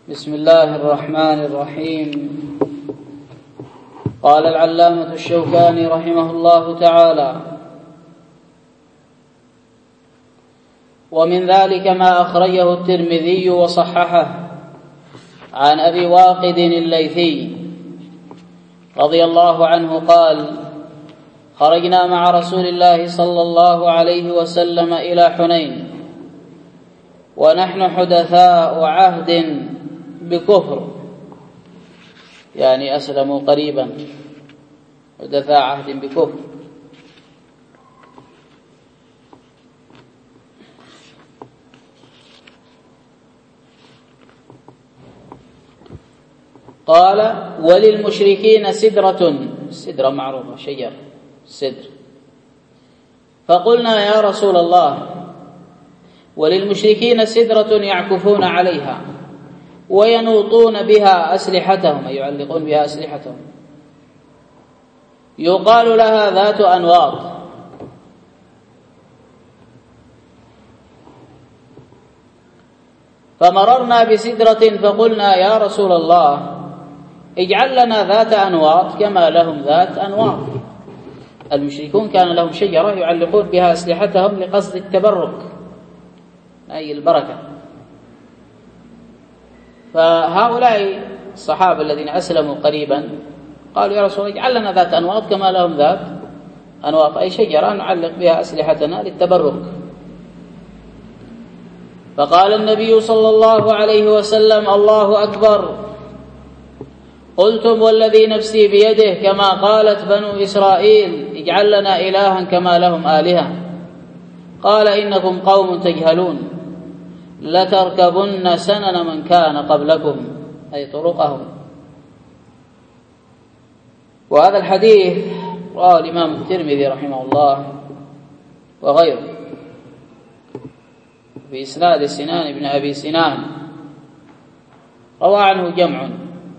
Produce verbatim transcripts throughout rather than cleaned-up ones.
بسم الله الرحمن الرحيم. قال العلامة الشوكاني رحمه الله تعالى: ومن ذلك ما أخرجه الترمذي وصححه عن أبي واقد الليثي رضي الله عنه قال: خرجنا مع رسول الله صلى الله عليه وسلم إلى حنين ونحن حدثاء عهد بكفر، يعني أسلموا قريبا، حدثاء عهد بكفر. قال: وللمشركين سدرة، السدرة معروفة، شجر السدر. فقلنا يا رسول الله: وللمشركين سدرة يعكفون عليها وينوطون بها أسلحتهم، أي يعلقون بها أسلحتهم، يقال لها ذات أنواط. فمررنا بسدرة فقلنا يا رسول الله: اجعل لنا ذات أنواط كما لهم ذات أنواط. المشركون كان لهم شجرة يعلقون بها أسلحتهم لقصد التبرك، أي البركة. فهؤلاء الصحابة الذين أسلموا قريبا قالوا يا رسول الله: اجعل لنا ذات أنواط كما لهم ذات أنواط، أي شجرة نعلق بها أسلحتنا للتبرك. فقال النبي صلى الله عليه وسلم: الله أكبر، قلتم والذي نفسي بيده كما قالت بنو إسرائيل اجعل لنا إلها كما لهم آلهة. قال: إنكم قوم تجهلون، لتركبن سنن من كان قبلكم، أي طرقهم. وهذا الحديث رواه الإمام الترمذي رحمه الله وغيره في إسناد سنان بن أبي سنان، روى عنه جمع.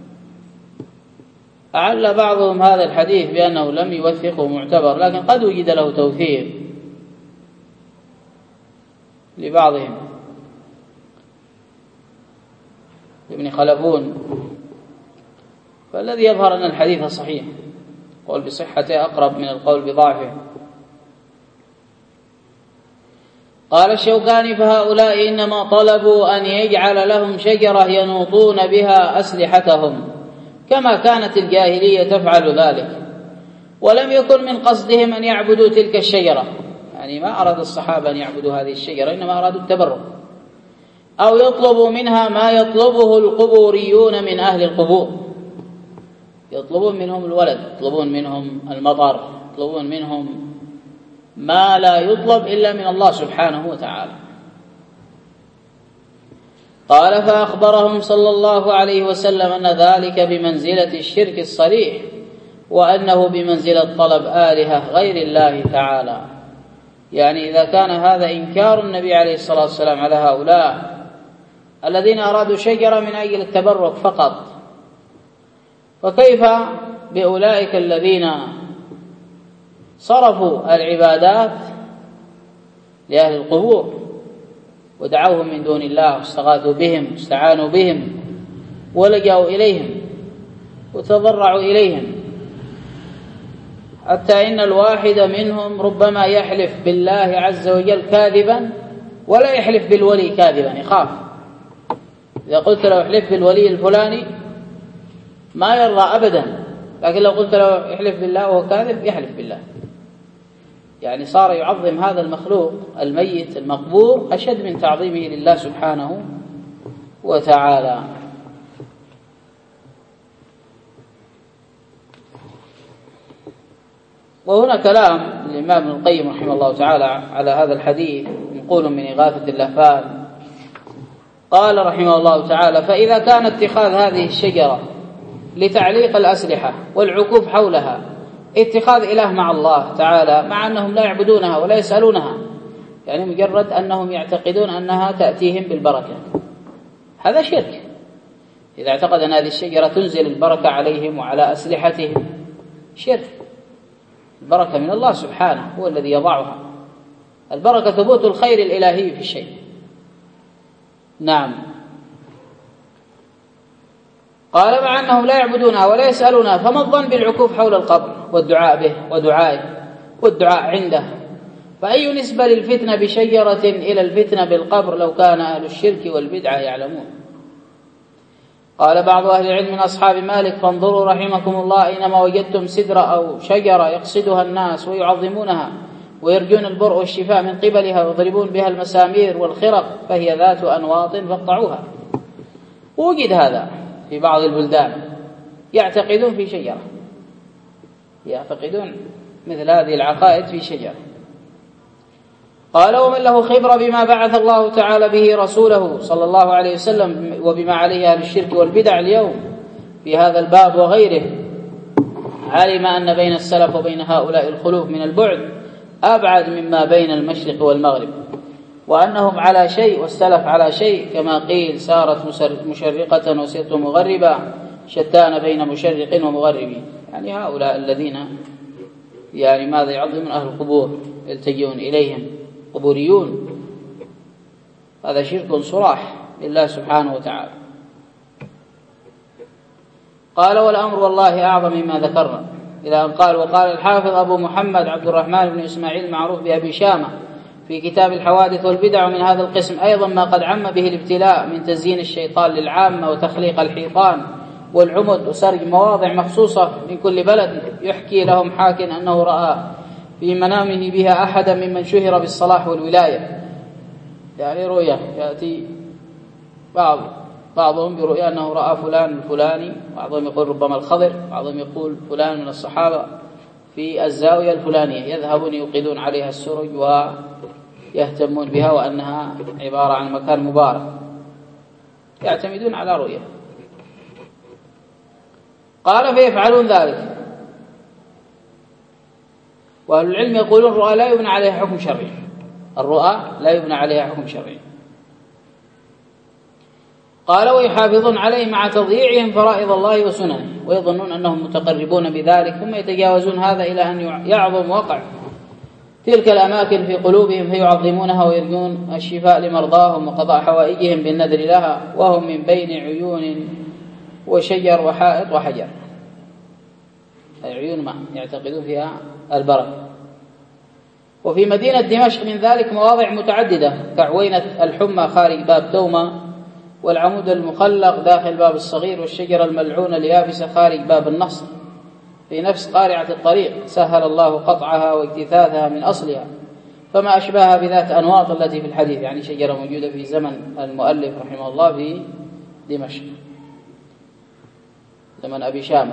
أعل بعضهم هذا الحديث بأنه لم يوثقه معتبر، لكن قد وجد له توثيق لبعضهم، ابن خلفون. فالذي يظهر أن الحديث صحيح، قول بصحته أقرب من القول بضعفه. قال الشوكاني: فهؤلاء إنما طلبوا أن يجعل لهم شجرة ينوطون بها أسلحتهم كما كانت الجاهلية تفعل ذلك، ولم يكن من قصدهم أن يعبدوا تلك الشجرة، يعني ما أراد الصحابة أن يعبدوا هذه الشجرة، إنما أرادوا التبرك، أو يطلبوا منها ما يطلبه القبوريون من أهل القبور، يطلبون منهم الولد، يطلبون منهم المطر، يطلبون منهم ما لا يطلب إلا من الله سبحانه وتعالى. قال: فأخبرهم صلى الله عليه وسلم أن ذلك بمنزلة الشرك الصريح، وأنه بمنزلة طلب آلهة غير الله تعالى. يعني إذا كان هذا إنكار النبي عليه الصلاة والسلام على هؤلاء الذين أرادوا شجرة من أجل التبرك فقط، فكيف بأولئك الذين صرفوا العبادات لأهل القبور ودعوهم من دون الله واستغاثوا بهم واستعانوا بهم ولجأوا إليهم وتضرعوا إليهم، حتى إن الواحد منهم ربما يحلف بالله عز وجل كاذبا ولا يحلف بالولي كاذبا، يخاف. إذا قلت له احلف بالولي الفلاني ما يرضى أبدا، لكن لو قلت له احلف بالله وهو كاذب يحلف بالله. يعني صار يعظم هذا المخلوق الميت المقبور أشد من تعظيمه لله سبحانه وتعالى. وهنا كلام الإمام ابن القيم رحمه الله تعالى على هذا الحديث، نقول من إغاثة اللهفان. قال رحمه الله تعالى: فإذا كان اتخاذ هذه الشجرة لتعليق الأسلحة والعكوف حولها اتخاذ إله مع الله تعالى، مع أنهم لا يعبدونها ولا يسألونها، يعني مجرد أنهم يعتقدون أنها تأتيهم بالبركة، هذا شرك. إذا اعتقد أن هذه الشجرة تنزل البركة عليهم وعلى أسلحتهم، شرك. البركة من الله سبحانه، هو الذي يضعها. البركة ثبوت الخير الإلهي في الشيء. نعم. قال مع أنهم لا يعبدونها ولا يسألونها، فما الظن بالعكوف حول القبر والدعاء به ودعائه والدعاء عنده؟ فأي نسبة للفتنة بشجرة إلى الفتنة بالقبر لو كان أهل الشرك والبدعة يعلمون؟ قال بعض أهل العلم من أصحاب مالك: فانظروا رحمكم الله أينما وجدتم سدرة أو شجرة يقصدها الناس ويعظمونها ويرجون البرء والشفاء من قبلها ويضربون بها المسامير والخرق فهي ذات أنواط فاقطعوها. وجد هذا في بعض البلدان، يعتقدون في شجرة، يعتقدون مثل هذه العقائد في شجرة. قال: ومن له خبرة بما بعث الله تعالى به رسوله صلى الله عليه وسلم وبما عليه أهل الشرك والبدع اليوم في هذا الباب وغيره، علم أن بين السلف وبين هؤلاء الخلوف من البعد أبعد مما بين المشرق والمغرب، وأنهم على شيء والسلف على شيء، كما قيل: سارت مشرقة وسرت مغربة، شتان بين مشرق ومغرب. يعني هؤلاء الذين يعني ماذا يعظمون أهل القبور، يلتجئون إليهم، قبوريون، هذا شرك صراح لله سبحانه وتعالى. قال: والأمر والله أعظم مما ذكرنا، إلى أن قال: وقال الحافظ أبو محمد عبد الرحمن بن إسماعيل المعروف بأبي شامة في كتاب الحوادث والبدع من هذا القسم أيضا ما قد عم به الابتلاء من تزيين الشيطان للعامة وتخليق الحيطان والعمد وسرج مواضع مخصوصة من كل بلد، يحكي لهم حاك أنه رأى في منامه بها أحدا ممن شهر بالصلاح والولاية. يعني رؤيا يأتي بعض بعضهم برؤيا أنه رأى فلان الفلاني، بعضهم يقول ربما الخضر، بعضهم يقول فلان من الصحابة في الزاوية الفلانية، يذهبون يوقدون عليها السرج ويهتمون بها وأنها عبارة عن مكان مبارك، يعتمدون على رؤية. قال: فيفعلون ذلك. وأهل العلم يقولون الرؤى لا يبنى عليها حكم شرعي، الرؤى لا يبنى عليها حكم شرعي. قال: ويحافظون عليه مع تضييعهم فرائض الله وسننه، ويظنون أنهم متقربون بذلك، ثم يتجاوزون هذا إلى أن يعظم وقع تلك الأماكن في قلوبهم فيعظمونها ويرجون الشفاء لمرضاهم وقضاء حوائجهم بالنذر لها، وهم من بين عيون وشجر وحائط وحجر، أي عيون ما يعتقدون فيها البركة. وفي مدينة دمشق من ذلك مواضع متعددة، كعوينة الحمى خارج باب تومة، والعمود المخلق داخل باب الصغير، والشجرة الملعونة اليابسة خارج باب النصر في نفس قارعة الطريق، سهل الله قطعها واجتثاثها من أصلها، فما أشبهها بذات أنواط التي في الحديث، يعني شجرة موجودة في زمن المؤلف رحمه الله في دمشق، زمن أبي شامة.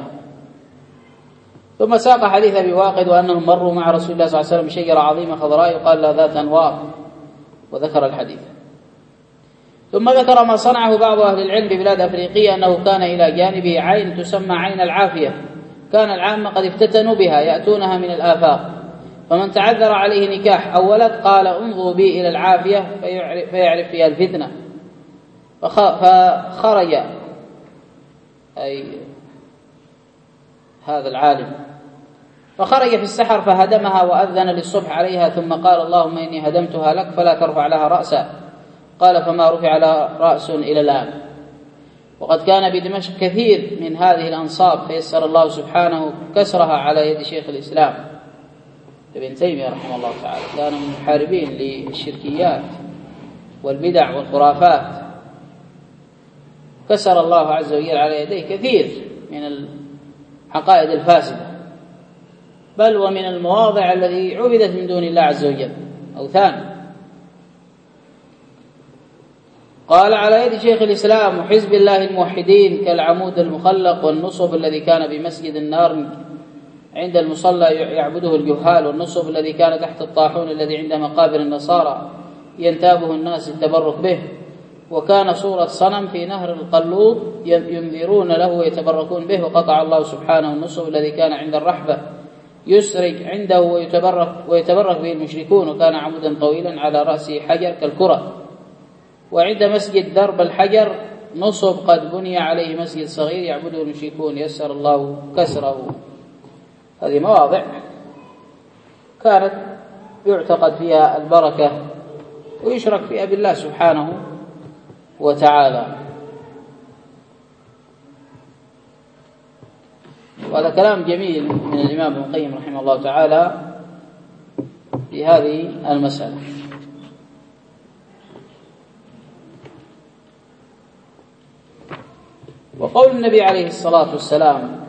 ثم ساق حديث أبي واقد وأنهم مروا مع رسول الله صلى الله عليه وسلم بشجرة عظيمة خضراء يقال لها ذات أنواط، وذكر الحديث. ثم ذكر ما صنعه بعض أهل العلم ببلاد أفريقية، أنه كان إلى جانبه عين تسمى عين العافية، كان العامة قد افتتنوا بها يأتونها من الآفاق، فمن تعذر عليه نكاح أو ولد قال: انظروا بي إلى العافية فيعرف فيها الفتنة، فخرج أي هذا العالم فخرج في السحر فهدمها وأذن للصبح عليها، ثم قال: اللهم إني هدمتها لك فلا ترفع لها رأسا. قال: فما رفع لها رأس إلى الآن. وقد كان بدمشق كثير من هذه الأنصاب، فيسر الله سبحانه كسرها على يد شيخ الإسلام ابن تيمية رحمه الله تعالى، كان من المحاربين للشركيات والبدع والخرافات، كسر الله عز وجل على يديه كثير من العقائد الفاسدة، بل ومن المواضع التي عبدت من دون الله عز وجل أوثان. قال: على يد شيخ الإسلام وحزب الله الموحدين، كالعمود المخلق والنصب الذي كان بمسجد النار عند المصلى يعبده الجهال، والنصب الذي كان تحت الطاحون الذي عند مقابر النصارى ينتابه الناس التبرك به، وكان صورة صنم في نهر القلوب ينذرون له ويتبركون به، وقطع الله سبحانه النصب الذي كان عند الرحبة يسرج عنده ويتبرك, ويتبرك به المشركون، وكان عمودا طويلا على رأسه حجر كالكرة. وعند مسجد درب الحجر نصب قد بني عليه مسجد صغير يعبده المشركون، يسر الله كسره. هذه مواضع كانت يعتقد فيها البركة ويشرك فيها بالله سبحانه وتعالى. وهذا كلام جميل من الإمام ابن القيم رحمه الله تعالى في هذه المسألة. وقول النبي عليه الصلاة والسلام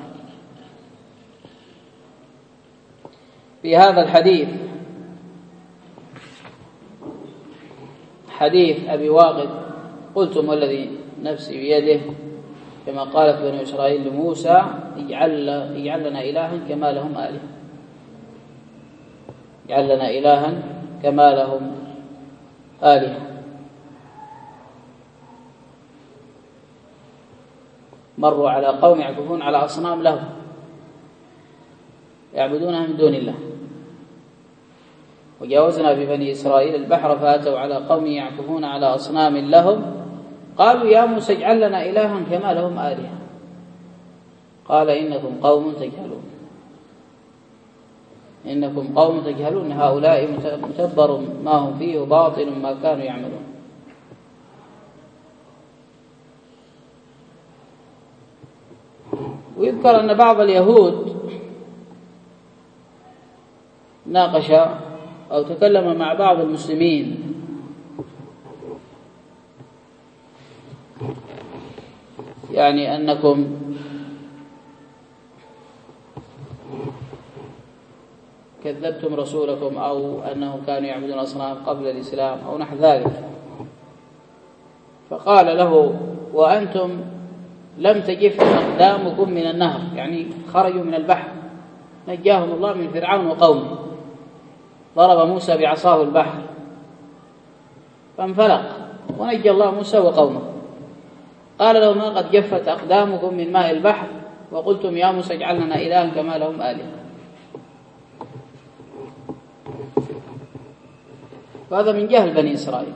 في هذا الحديث، حديث أبي واقد: قلتم والذي نفسي بيده كما قالت بنو إسرائيل لموسى اجعل اجعل لنا إلها كما لهم آلهة، اجعل لنا إلها كما لهم آلهة. مروا على قوم يعكفون على أصنام لهم يعبدونها من دون الله. وجاوزنا ببني إسرائيل البحر فأتوا على قوم يعكفون على أصنام لهم قالوا يا موسى اجعل لنا إلها كما لهم آلهة قال إنكم قوم تجهلون إنكم قوم تجهلون هؤلاء متبر ما هم فيه وباطل ما كانوا يعملون. ويذكر أن بعض اليهود ناقش أو تكلم مع بعض المسلمين يعني أنكم كذبتم رسولكم أو أنهم كانوا يعبدون أصنام قبل الإسلام أو نحو ذلك، فقال له وأنتم لم تجف أقدامكم من النهر، يعني خرجوا من البحر نجاهم الله من فرعون وقومه، ضرب موسى بعصاه البحر فانفلق ونجى الله موسى وقومه. قال لهم قد جفت أقدامكم من ماء البحر وقلتم يا موسى اجعل لنا إلها كما لهم آلهة. وهذا من جهل بني إسرائيل.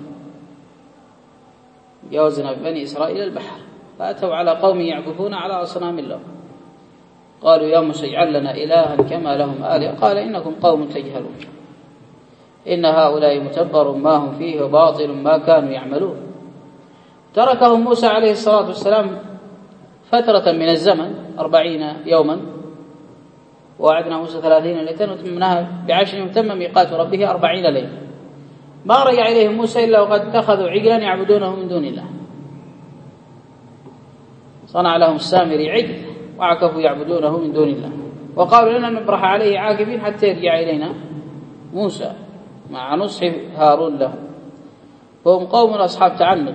جاوزنا بني إسرائيل البحر فأتوا على قوم يعكفون على أصنام لهم قالوا يا موسى اجعل لنا إلها كما لهم آلهة قال إنكم قوم تجهلون إن هؤلاء متبر ما هم فيه وباطل ما كانوا يعملون. تركهم موسى عليه الصلاة والسلام فترة من الزمن أربعين يوما، ووعدنا موسى ثلاثين ليلة وتممناها بعشر وتم ميقات ربه أربعين ليلة. ما رجع إليهم موسى إلا وقد اتخذوا عجلا يعبدونه من دون الله، صنع لهم السامري عجل وعكفوا يعبدونه من دون الله وقالوا لنا نبرح عليه عاكفين حتى يرجع إلينا موسى مع نصح هارون له، وهم قوم أصحاب تعنت.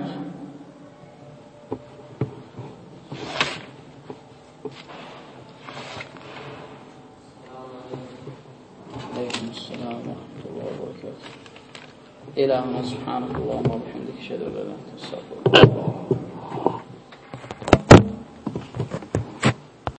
عليكم السلام ورحمة الله وبركاته. إلهنا سبحانك اللهم وبحمدك أشهد أن لا إله إلا أنت أستغفرك.